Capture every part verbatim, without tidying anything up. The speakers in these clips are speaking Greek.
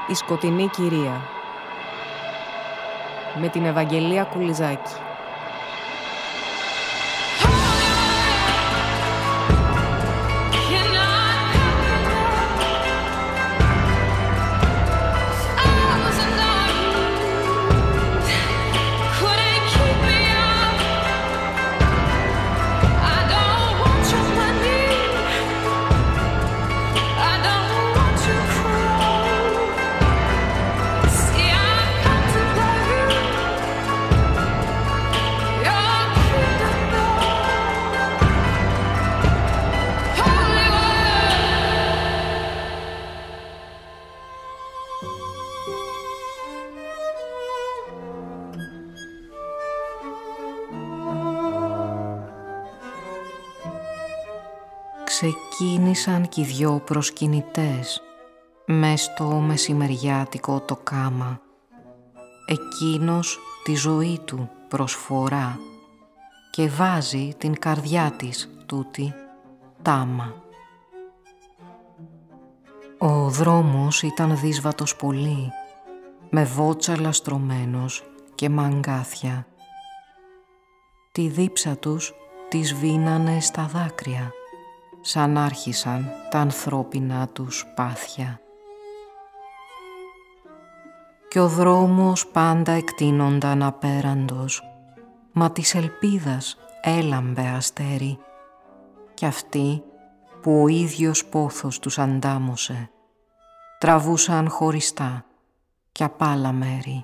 Η σκοτεινή κυρία με την Ευαγγελία Κουλιζάκη. Ξεκίνησαν κι οι δυο προσκυνητές μες στο μεσημεριάτικο το κάμα. Εκείνος τη ζωή του προσφορά και βάζει την καρδιά της τούτη τάμα. Ο δρόμος ήταν δύσβατος πολύ, με βότσαλα στρωμένος και μαγκάθια. Τη δίψα τους τη σβήνανε στα δάκρυα, σαν άρχισαν τα ανθρώπινα τους πάθια. Κι ο δρόμος πάντα εκτείνονταν απέραντος, μα της ελπίδας έλαμπε αστέρι, κι αυτοί που ο ίδιος πόθος τους αντάμωσε, τραβούσαν χωριστά κι απ' άλλα μέρη.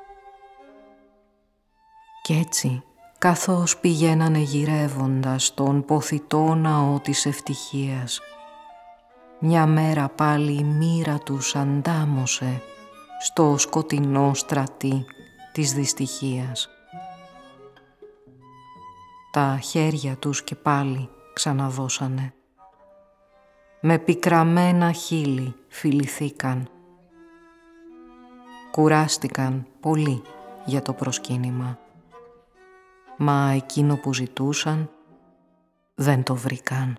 Κι έτσι, καθώς πηγαίνανε γυρεύοντας στον ποθητό ναό της ευτυχίας, μια μέρα πάλι η μοίρα τους αντάμωσε στο σκοτεινό στρατή της δυστυχίας. Τα χέρια τους και πάλι ξαναδώσανε. Με πικραμένα χείλη φιληθήκαν. Κουράστηκαν πολύ για το προσκύνημα, μα εκείνο που ζητούσαν δεν το βρήκαν.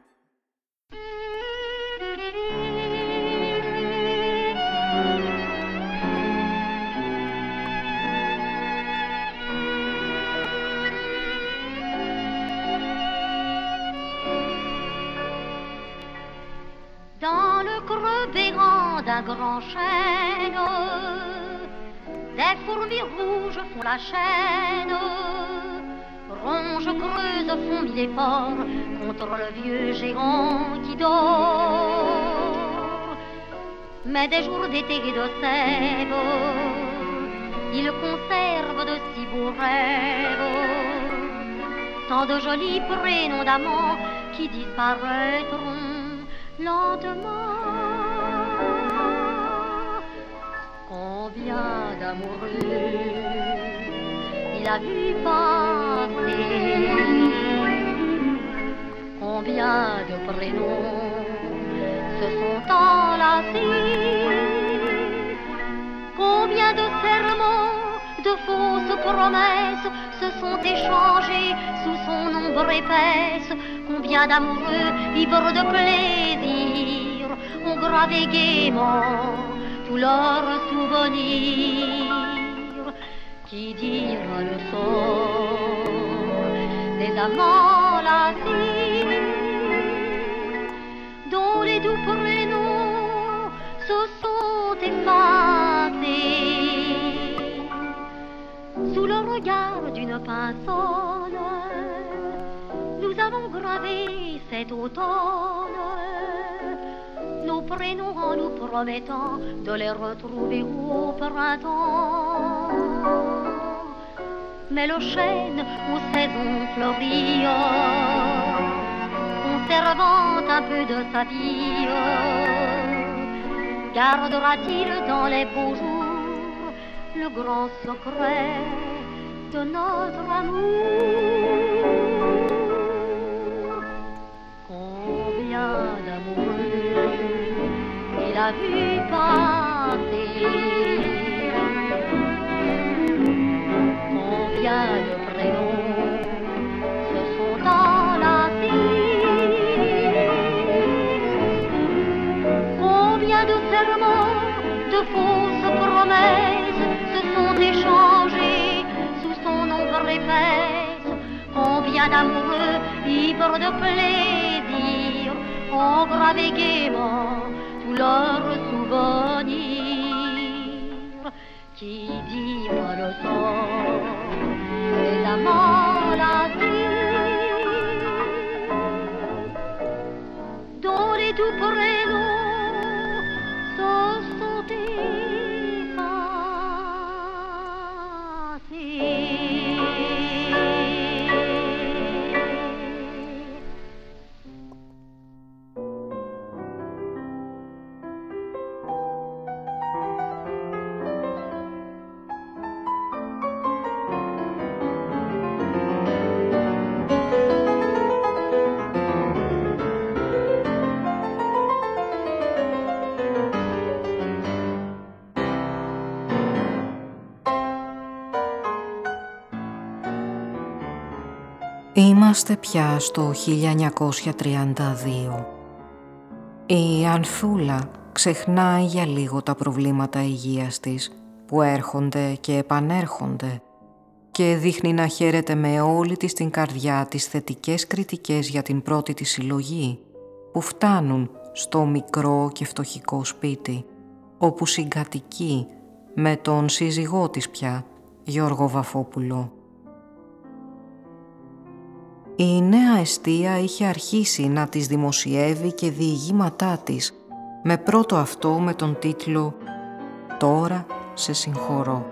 Dans le creux béant d'un grand chêne, des fourmis rouges font la chaîne. Ronges creuses font mille efforts contre le vieux géant qui dort. Mais des jours d'été et de sève, il conserve de si beaux rêves, tant de jolis prénoms d'amants qui disparaîtront lentement. Combien d'amoureux il a vu passer, combien de prénoms se sont enlacés, combien de serments, de fausses promesses se sont échangés sous son ombre épaisse, combien d'amoureux ivres de plaisir ont gravé gaiement tous leurs souvenirs. Qui dira le sort des amants lassés, dont les doux prénoms se sont effacés sous le regard d'une pinceau? Nous avons gravé cet automne nos prénoms en nous promettant de les retrouver au printemps. Mais le chêne aux saisons fleuries, conservant un peu de sa vie, gardera-t-il dans les beaux jours le grand secret de notre amour? Combien d'amoureux il a vu passer, combien de prénoms se sont enlacés, combien de serments, de fausses promesses se sont échangées sous son ombre épaisse. Combien d'amoureux, ivres de plaisir, ont gravé gaiement tous leurs souvenirs. Qui dira le sort des amants nazirs, dont les doux prénoms se sont effacés. Είμαστε πια στο χίλια εννιακόσια τριάντα δύο. Η Ανθούλα ξεχνάει για λίγο τα προβλήματα υγείας της που έρχονται και επανέρχονται και δείχνει να χαίρεται με όλη της την καρδιά τις θετικές κριτικές για την πρώτη της συλλογή που φτάνουν στο μικρό και φτωχικό σπίτι όπου συγκατοικεί με τον σύζυγό της πια, Γιώργο Βαφόπουλο. Η νέα εστία είχε αρχίσει να τις δημοσιεύει και διηγήματά της, με πρώτο αυτό με τον τίτλο «Τώρα σε συγχωρώ».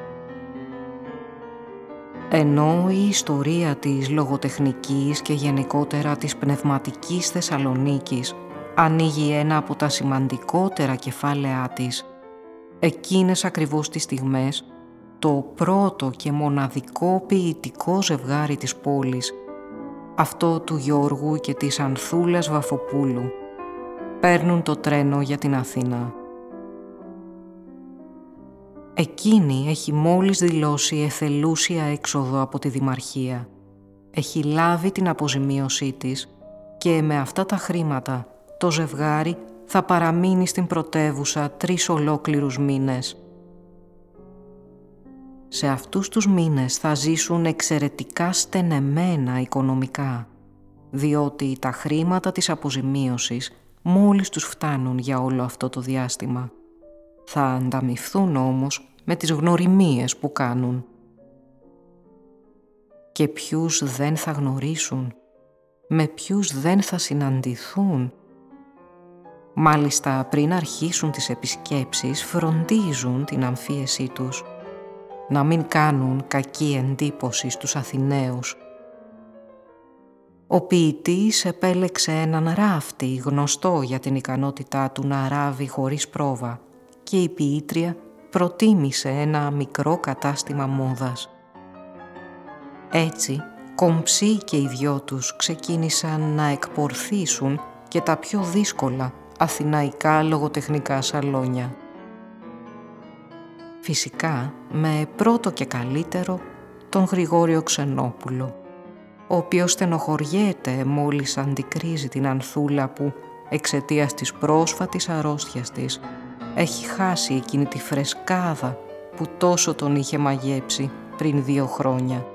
Ενώ η ιστορία της λογοτεχνικής και γενικότερα της πνευματικής Θεσσαλονίκης ανοίγει ένα από τα σημαντικότερα κεφάλαιά της, εκείνες ακριβώς τις στιγμές το πρώτο και μοναδικό ποιητικό ζευγάρι της πόλης, αυτό του Γιώργου και της Ανθούλας Βαφοπούλου, παίρνουν το τρένο για την Αθήνα. Εκείνη έχει μόλις δηλώσει εθελούσια έξοδο από τη Δημαρχία. Έχει λάβει την αποζημίωσή της και με αυτά τα χρήματα το ζευγάρι θα παραμείνει στην πρωτεύουσα τρεις ολόκληρους μήνες. Σε αυτούς τους μήνες θα ζήσουν εξαιρετικά στενεμένα οικονομικά, διότι τα χρήματα της αποζημίωσης μόλις τους φτάνουν για όλο αυτό το διάστημα. Θα ανταμοιφθούν όμως με τις γνωριμίες που κάνουν. Και ποιους δεν θα γνωρίσουν, με ποιους δεν θα συναντηθούν. Μάλιστα πριν αρχίσουν τις επισκέψεις φροντίζουν την αμφίεσή τους, να μην κάνουν κακή εντύπωση στους Αθηναίους. Ο ποιητής επέλεξε έναν ράφτη γνωστό για την ικανότητά του να ράβει χωρίς πρόβα και η ποιήτρια προτίμησε ένα μικρό κατάστημα μόδας. Έτσι, κομψοί και οι δυο τους ξεκίνησαν να εκπορθήσουν και τα πιο δύσκολα αθηναϊκά λογοτεχνικά σαλόνια. Φυσικά, με πρώτο και καλύτερο τον Γρηγόριο Ξενόπουλο, ο οποίος στενοχωριέται μόλις αντικρίζει την Ανθούλα που, εξαιτίας της πρόσφατης αρρώστιας της, έχει χάσει εκείνη τη φρεσκάδα που τόσο τον είχε μαγέψει πριν δύο χρόνια.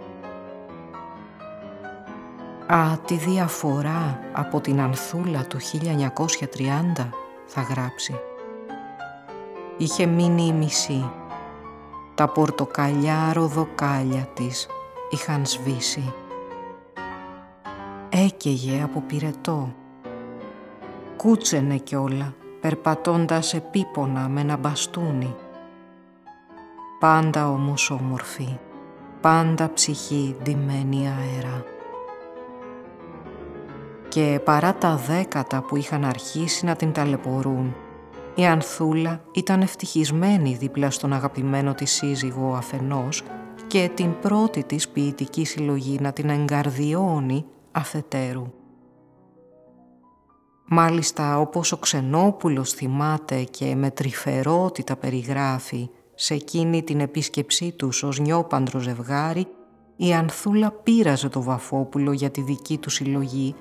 «Α, τη διαφορά από την Ανθούλα του χίλια εννιακόσια τριάντα», θα γράψει. Είχε μείνει η μισή. Τα πορτοκαλιά ροδοκάλια της είχαν σβήσει. Έκαιγε από πυρετό. Κούτσενε κιόλα, περπατώντας επίπονα με ένα μπαστούνι. Πάντα όμως όμορφη, πάντα ψυχή ντυμένη αέρα. Και παρά τα δέκατα που είχαν αρχίσει να την ταλαιπωρούν, η Ανθούλα ήταν ευτυχισμένη δίπλα στον αγαπημένο της σύζυγο αφενός και την πρώτη της ποιητική συλλογή να την εγκαρδιώνει αφετέρου. Μάλιστα, όπως ο Ξενόπουλος θυμάται και με τρυφερότητα περιγράφει σε εκείνη την επίσκεψή τους ως νιόπαντρο ζευγάρι, η Ανθούλα πείραζε το Βαφόπουλο για τη δική του συλλογή,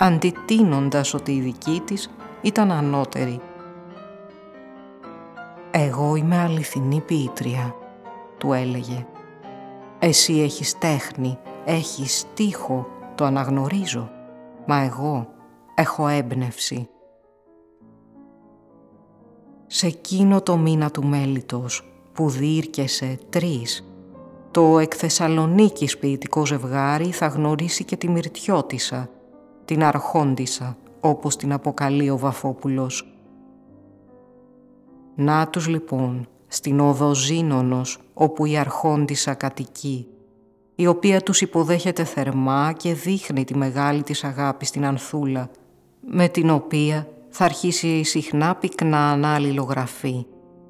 αντιτείνοντας ότι η δική της ήταν ανώτερη. «Εγώ είμαι αληθινή ποιήτρια», του έλεγε. «Εσύ έχεις τέχνη, έχεις στίχο, το αναγνωρίζω, μα εγώ έχω έμπνευση». Σε εκείνο το μήνα του μέλιτος που διήρκεσε τρεις, το εκ Θεσσαλονίκης ποιητικό ζευγάρι θα γνωρίσει και τη Μυρτιώτισσα, την Αρχόντισσα, όπως την αποκαλεί ο Βαφόπουλος. Να τους λοιπόν στην οδό Ζήνονος, όπου η Αρχόντισσα κατοικεί, η οποία τους υποδέχεται θερμά και δείχνει τη μεγάλη της αγάπη στην Ανθούλα, με την οποία θα αρχίσει συχνά πυκνά να αλληλογραφεί.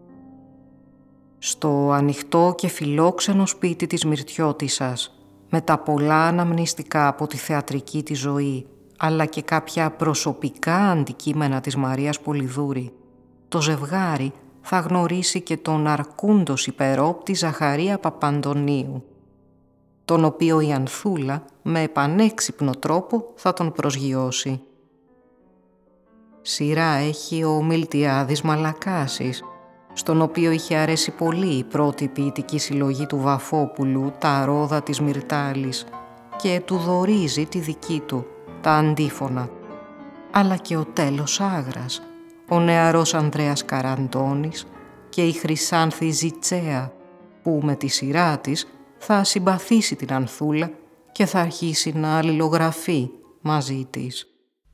Στο ανοιχτό και φιλόξενο σπίτι της Μυρτιώτισσας, με τα πολλά αναμνηστικά από τη θεατρική της ζωή, αλλά και κάποια προσωπικά αντικείμενα της Μαρίας Πολυδούρη, το ζευγάρι θα γνωρίσει και τον αρκούντος υπερόπτη Ζαχαρία Παπαντονίου, τον οποίο η Ανθούλα με επανέξυπνο τρόπο θα τον προσγειώσει. Σειρά έχει ο Μιλτιάδης Μαλακάσης, στον οποίο είχε αρέσει πολύ η πρώτη ποιητική συλλογή του Βαφόπουλου, τα ρόδα της Μυρτάλης, και του δωρίζει τη δική του, τα αντίφωνα, αλλά και ο τέλος Άγρας, ο νεαρός Ανδρέας Καραντώνης και η Χρυσάνθη Ζιτσέα, που με τη σειρά της θα συμπαθήσει την Ανθούλα και θα αρχίσει να αλληλογραφεί μαζί της.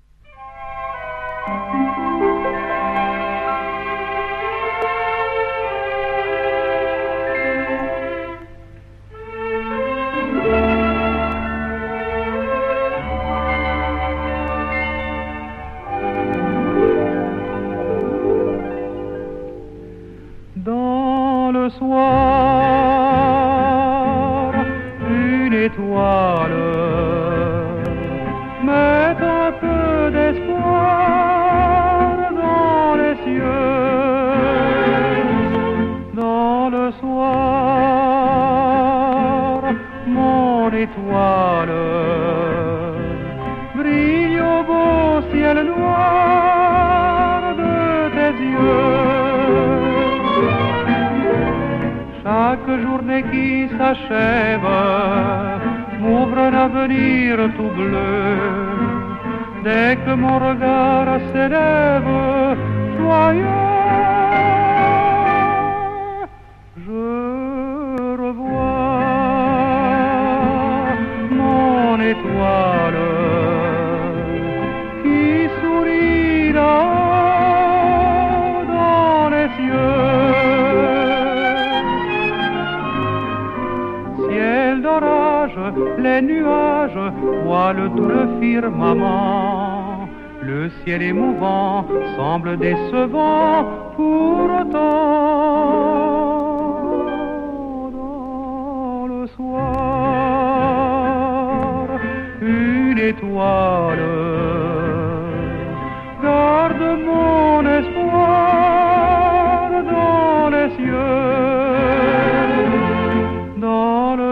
Décevant pour autant dans le soir une étoile garde mon espoir dans les cieux dans le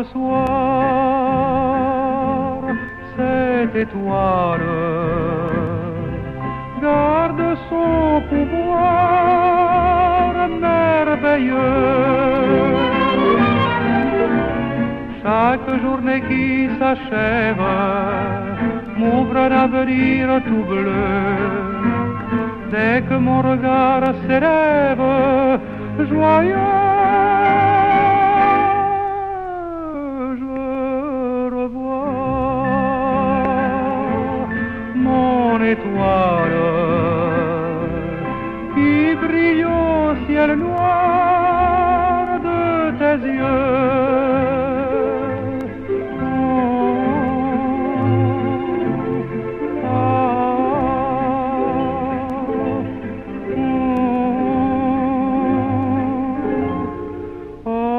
soir cette étoile garde son pouvoir merveilleux. Chaque journée qui s'achève m'ouvre un avenir tout bleu. Dès que mon regard s'élève, joyeux, je revois mon étoile ciel noir de tes yeux. Oh, oh, oh, oh.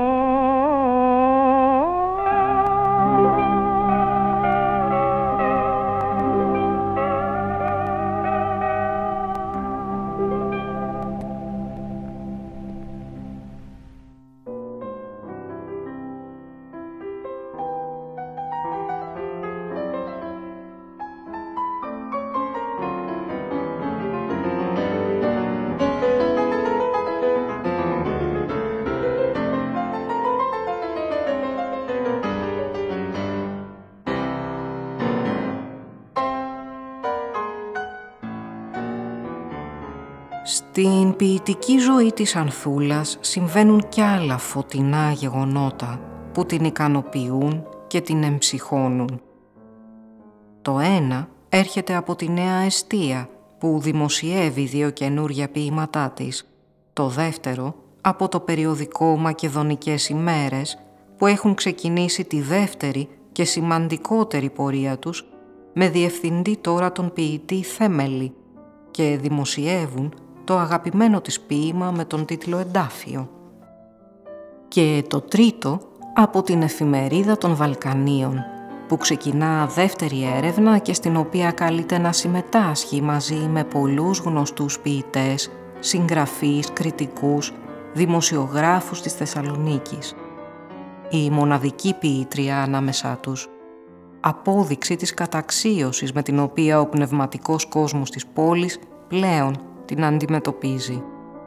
Στην ποιητική ζωή της Ανθούλας συμβαίνουν κι άλλα φωτεινά γεγονότα που την ικανοποιούν και την εμψυχώνουν. Το ένα έρχεται από τη Νέα Εστία που δημοσιεύει δύο καινούρια ποίηματά της. Το δεύτερο από το περιοδικό Μακεδονικές ημέρες που έχουν ξεκινήσει τη δεύτερη και σημαντικότερη πορεία τους με διευθυντή τώρα τον ποιητή Θέμελη και δημοσιεύουν το αγαπημένο της ποίημα με τον τίτλο «Εντάφιο». Και το τρίτο από την Εφημερίδα των Βαλκανίων που ξεκινά δεύτερη έρευνα και στην οποία καλείται να συμμετάσχει μαζί με πολλούς γνωστούς ποιητές, συγγραφείς, κριτικούς, δημοσιογράφους της Θεσσαλονίκης. Η μοναδική ποιήτρια ανάμεσά τους. Απόδειξη της καταξίωσης με την οποία ο πνευματικός κόσμος της πόλης πλέον την αντιμετωπίζει.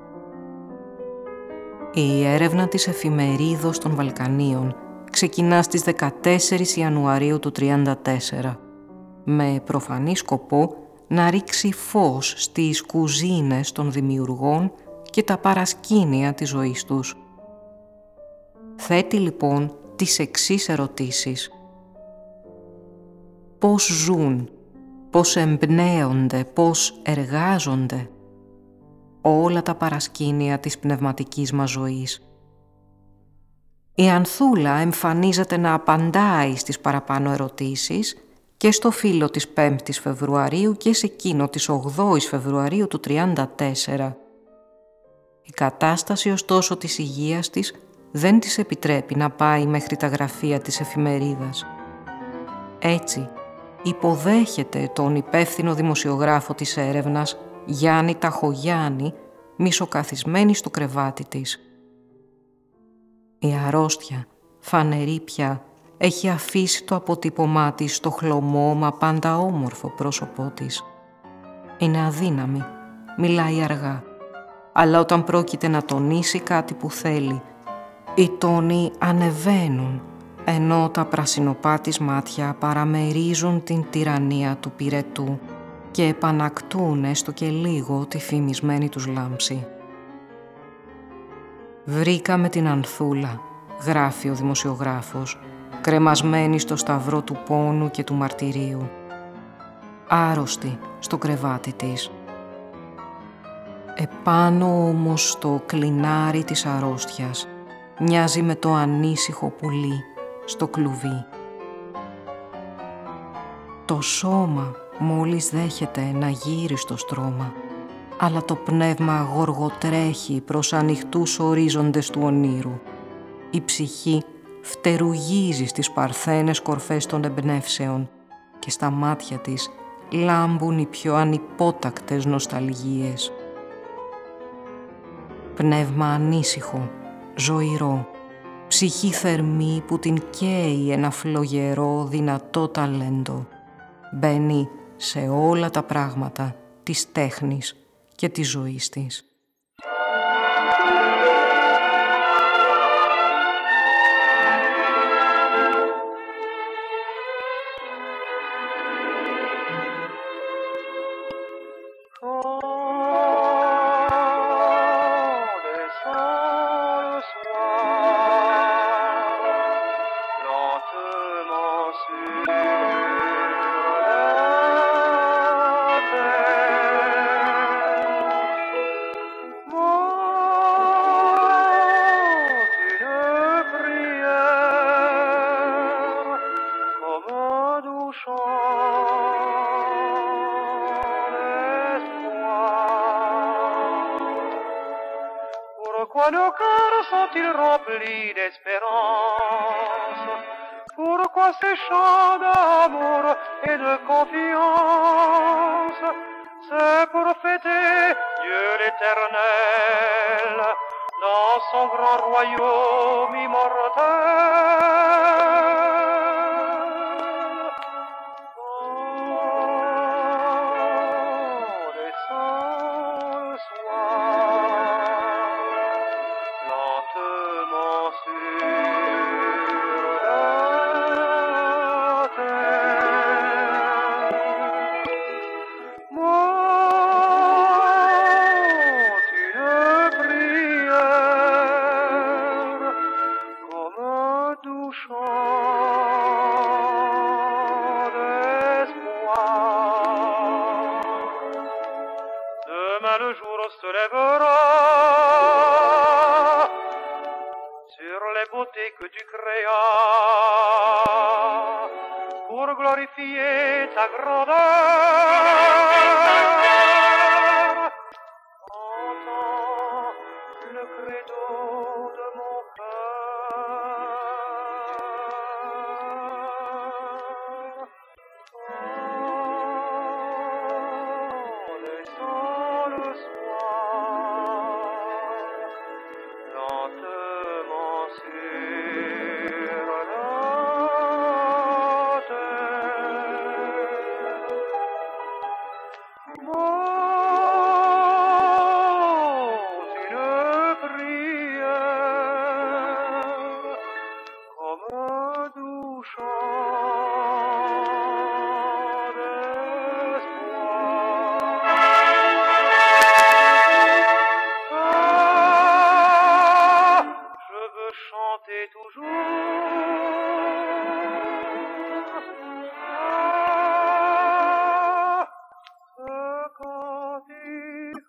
Η έρευνα της Εφημερίδος των Βαλκανίων ξεκινά στις δεκατέσσερις Ιανουαρίου του τριάντα τέσσερα με προφανή σκοπό να ρίξει φως στις κουζίνες των δημιουργών και τα παρασκήνια της ζωής τους. Θέτει λοιπόν τις εξής ερωτήσεις. Πώς ζουν, πώς εμπνέονται, πώς εργάζονται όλα τα παρασκήνια της πνευματικής μας ζωής. Η Ανθούλα εμφανίζεται να απαντάει στις παραπάνω ερωτήσεις και στο φύλλο της πέμπτης Φεβρουαρίου και σε εκείνο της ογδόης Φεβρουαρίου του τριάντα τέσσερα. Η κατάσταση ωστόσο της υγείας της δεν της επιτρέπει να πάει μέχρι τα γραφεία της εφημερίδας. Έτσι, υποδέχεται τον υπεύθυνο δημοσιογράφο της έρευνας, Γιάννη Ταχογιάννη, μισοκαθισμένη στο κρεβάτι της. Η αρρώστια, φανερή πια, έχει αφήσει το αποτύπωμά της στο χλωμό μα πάντα όμορφο πρόσωπό της. Είναι αδύναμη, μιλάει αργά, αλλά όταν πρόκειται να τονίσει κάτι που θέλει, οι τόνοι ανεβαίνουν, ενώ τα πρασινοπά της μάτια παραμερίζουν την τυραννία του πυρετού και επανακτούν έστω και λίγο τη φημισμένη τους λάμψη. «Βρήκαμε την Ανθούλα», γράφει ο δημοσιογράφος, κρεμασμένη στο σταυρό του πόνου και του μαρτυρίου. Άρρωστη στο κρεβάτι της. Επάνω όμως στο κλινάρι της αρρώστιας μοιάζει με το ανήσυχο πουλί στο κλουβί. Το σώμα μόλις δέχεται ένα γύριστο στρώμα, αλλά το πνεύμα γοργοτρέχει προς ανοιχτούς ορίζοντες του ονείρου. Η ψυχή φτερουγίζει στις παρθένες κορφές των εμπνεύσεων και στα μάτια της λάμπουν οι πιο ανυπότακτες νοσταλγίες. Πνεύμα ανήσυχο, ζωηρό, ψυχή θερμή που την καίει ένα φλογερό, δυνατό ταλέντο. Μπαίνει σε όλα τα πράγματα της τέχνης και της ζωής της. Pourquoi nos cœurs sont-ils remplis d'espérance? Pourquoi ces chants d'amour et de confiance? C'est pour fêter Dieu l'Éternel dans son grand royaume immortel. se lèvera sur les beautés que tu créas pour glorifier ta grandeur. Entends le credo de mon cœur. En naissant le soir, lentement sur la terre, monte une prière comme un doux chant d'espoir. Ah, je veux chanter toujours. Ah, ce cantique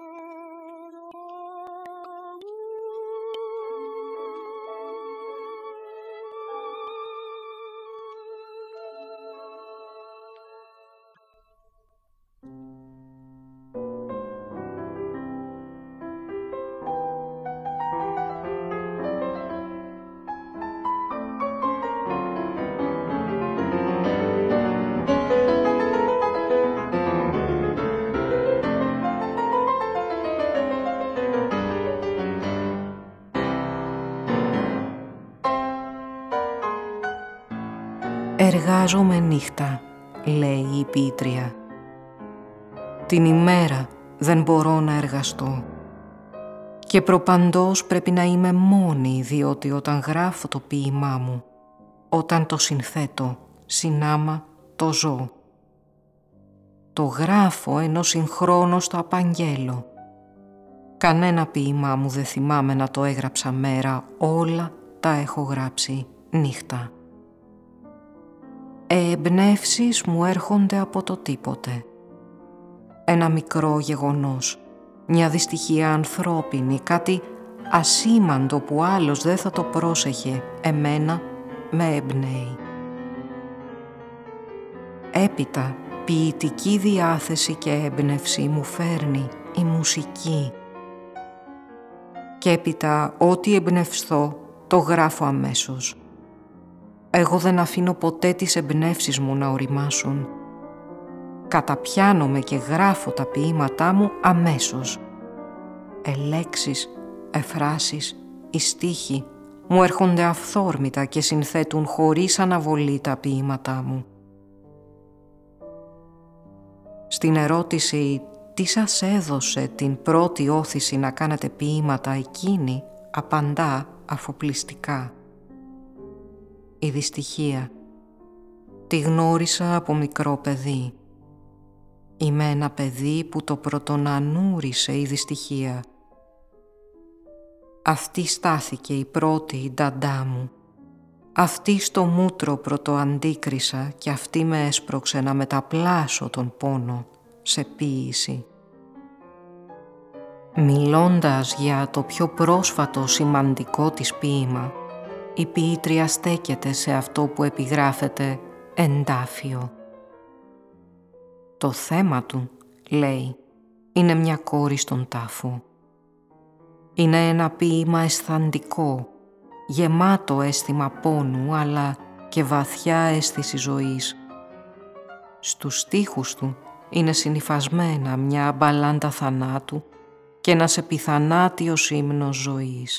«Εργάζομαι νύχτα», λέει η ποιήτρια. «Την ημέρα δεν μπορώ να εργαστώ. Και προπαντός πρέπει να είμαι μόνη, διότι όταν γράφω το ποίημά μου, όταν το συνθέτω, συνάμα το ζω. Το γράφω ενώ συγχρόνως το απαγγέλω. Κανένα ποίημά μου δεν θυμάμαι να το έγραψα μέρα, όλα τα έχω γράψει νύχτα. Εμπνεύσεις μου έρχονται από το τίποτε. Ένα μικρό γεγονός, μια δυστυχία ανθρώπινη, κάτι ασήμαντο που άλλος δεν θα το πρόσεχε, εμένα με εμπνέει. Έπειτα, ποιητική διάθεση και έμπνευση μου φέρνει η μουσική. Και έπειτα, ό,τι εμπνευστώ, το γράφω αμέσως. Εγώ δεν αφήνω ποτέ τις εμπνεύσεις μου να οριμάσουν. Καταπιάνομαι και γράφω τα ποίηματά μου αμέσως. Ελέξεις, εφράσεις, οι στίχοι μου έρχονται αυθόρμητα και συνθέτουν χωρίς αναβολή τα ποίηματά μου. Στην ερώτηση «Τι σας έδωσε την πρώτη όθηση να κάνετε ποίηματα?» εκείνη απαντά αφοπλιστικά. Η δυστυχία. Τη γνώρισα από μικρό παιδί. Είμαι ένα παιδί που το πρωτονανούρισε η δυστυχία. Αυτή στάθηκε η πρώτη νταντά μου. Αυτή στο μούτρο πρωτοαντίκρισα και αυτή με έσπρωξε να μεταπλάσω τον πόνο σε ποίηση. Μιλώντας για το πιο πρόσφατο σημαντικό της ποίημα, η ποιήτρια στέκεται σε αυτό που επιγράφεται εντάφιο. Το θέμα του, λέει, είναι μια κόρη στον τάφο. Είναι ένα ποίημα αισθαντικό, γεμάτο αίσθημα πόνου, αλλά και βαθιά αίσθηση ζωής. Στους στίχους του είναι συνυφασμένα μια μπαλάντα θανάτου και ένας επιθανάτιος ύμνος ζωής.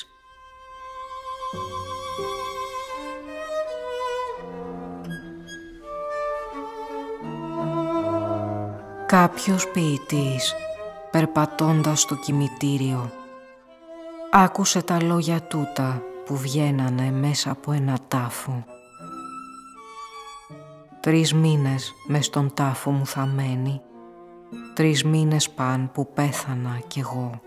Κάποιος ποιητής, περπατώντας στο κημητήριο, άκουσε τα λόγια τούτα που βγαίνανε μέσα από ένα τάφο. Τρεις μήνες μες στον τάφο μου θα μένει, τρεις μήνες παν που πέθανα κι εγώ.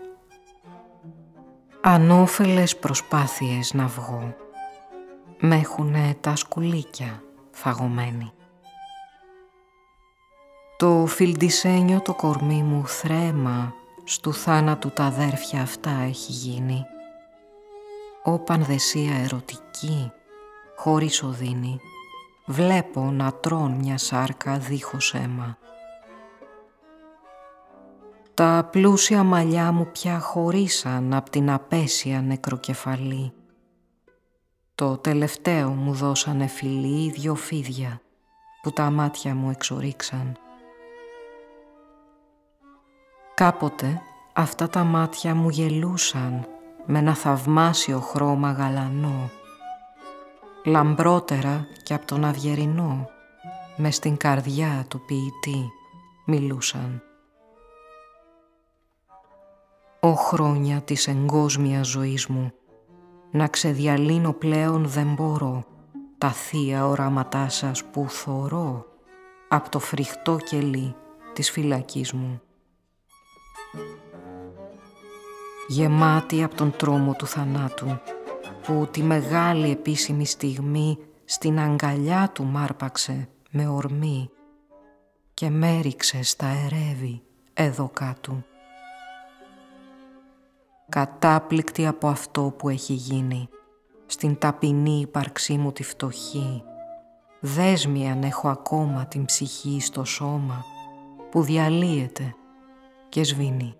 Ανώφελες προσπάθειες να βγω, μ' έχουνε τα σκουλίκια φαγωμένοι. Το φιλντισένιο το κορμί μου θρέμα στου θάνατου τα αδέρφια αυτά έχει γίνει. Ω πανδεσία ερωτική, χωρίς οδύνη, βλέπω να τρών μια σάρκα δίχως αίμα. Τα πλούσια μαλλιά μου πια χωρίσαν απ' την απέσια νεκροκεφαλή. Το τελευταίο μου δώσανε φιλί δυο φίδια που τα μάτια μου εξορίξαν. Κάποτε αυτά τα μάτια μου γελούσαν με ένα θαυμάσιο χρώμα γαλανό, λαμπρότερα κι απ' τον αυγερινό, μες στην καρδιά του ποιητή μιλούσαν. Ω χρόνια της εγκόσμιας ζωής μου, να ξεδιαλύνω πλέον δεν μπορώ τα θεία οράματά σας που θωρώ απ' το φρικτό κελί της φυλακής μου. Γεμάτη απ' τον τρόμο του θανάτου, που τη μεγάλη επίσημη στιγμή στην αγκαλιά του μ' άρπαξε με ορμή και μ' έριξε στα ερεύη εδώ κάτω. Κατάπληκτη από αυτό που έχει γίνει, στην ταπεινή ύπαρξή μου τη φτωχή, δέσμη αν έχω ακόμα την ψυχή στο σώμα που διαλύεται και σβήνει.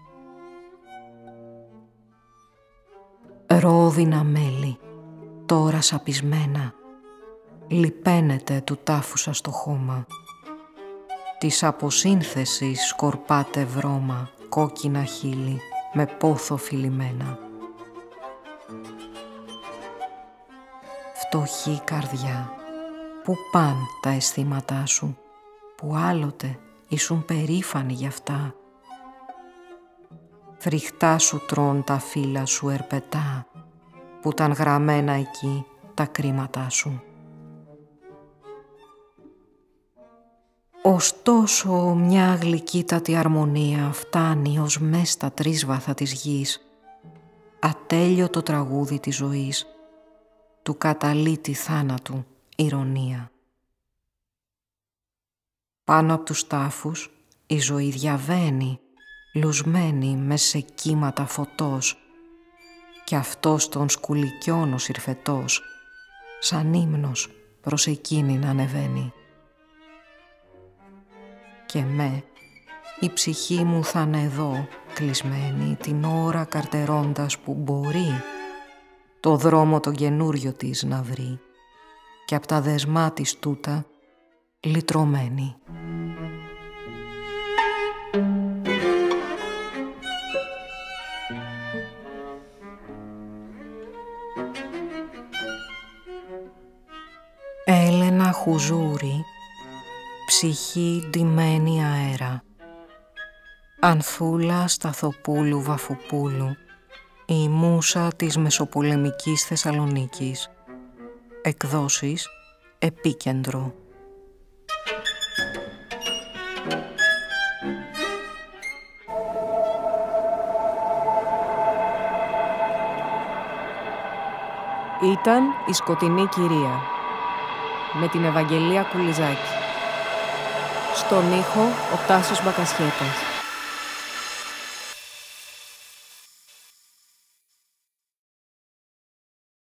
Ρόδινα μέλη, τώρα σαπισμένα, λιπαίνεται του τάφου σας το χώμα. Της αποσύνθεσης σκορπάτε βρώμα, κόκκινα χείλη, με πόθο φιλημένα. Φτωχή καρδιά, πού παν τα αισθήματά σου, που άλλοτε ήσουν περήφανοι γι' αυτά. Φρικτά σου τρών τα φύλλα σου ερπετά, που ήταν γραμμένα εκεί τα κρίματά σου. Ωστόσο μια γλυκύτατη αρμονία φτάνει ως μες στα τρίσβαθα της γης, ατέλειωτο τραγούδι της ζωής, του καταλύτη θάνατου ηρωνία. Πάνω απ' τους τάφους η ζωή διαβαίνει, λουσμένη μες σε κύματα φωτός, κι αυτός των σκουλικιών ο συρφετός, σαν ύμνος προς εκείνην ανεβαίνει. Και με, η ψυχή μου θα είναι εδώ, κλεισμένη την ώρα καρτερώντας που μπορεί το δρόμο τον καινούριο της να βρει και απ' τα δεσμά της τούτα λυτρωμένη. Έλενα Χουζούρη, ψυχή ντυμένη αέρα. Ανθούλα Σταθοπούλου Βαφοπούλου, η μούσα της μεσοπολεμικής Θεσσαλονίκης. Εκδόσεις Επίκεντρο. Ήταν η Σκοτεινή Κυρία με την Ευαγγελία Κουλιζάκη. Στον ήχο ο Τάσος Μπακασιέτας.